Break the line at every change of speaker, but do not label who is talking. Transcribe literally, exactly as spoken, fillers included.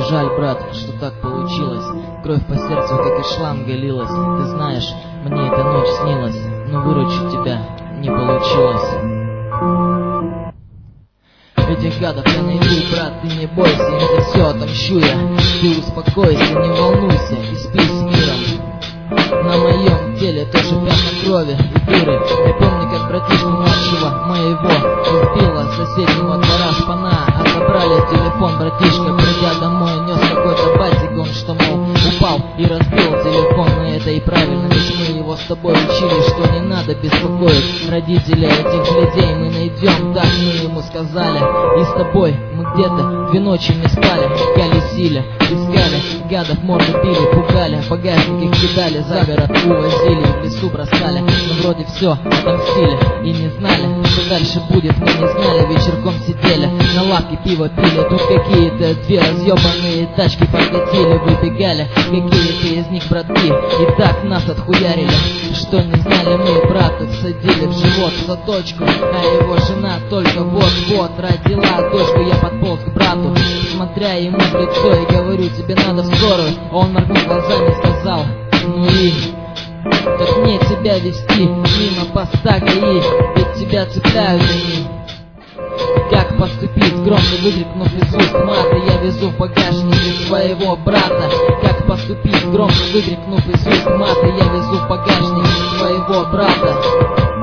жаль, брат, что так получилось. Кровь по сердцу, как из шланга лилась. Ты знаешь, мне эта ночь снилась, но выручить тебя не получилось. Этих гадов я найду, брат, ты не бойся, им за все отомщу я. Ты успокойся, не волнуйся и спи с миром. На моем теле тоже пятна крови и дыры. Я помню, как братишку младшего моего избила соседнего двора шпана. Отобрали телефон, братишка, придя домой, нес какой-то базик, он что, мол, упал и разбил телефон. Но это и правильно, ведь мы его с тобой учили, что не надо беспокоить родителей этих людей. Мы найдем, так мы ему сказали. И с тобой мы где-то две ночи не спали, колесили, искали гадов, морды били, пугали, багажник их кидали, за город увозили, в лесу бросали. Но вроде все отомстили и не знали, что дальше будет, мы не знали. Вечерком сидели, на лавке пиво пили, тут какие-то две разъебанные тачки подкатили, выбегали какие-то из них братки, и так нас отхуярили, что не знали мы, брата всадили в живот заточку, а его жена только вот-вот родила дочку. Я подполз к брату, смотря ему в лицо, и говорю: тебе надо в скорую. Он моргнул глазами и сказал: ну и как мне тебя вести мимо поста ГАИ, ведь тебя цепляют они. Как поступить, громко выкрикнув из уст маты, я везу в багажнике своего брата. Как поступить, громко выкрикнув из уст маты, я везу в багажнике своего брата.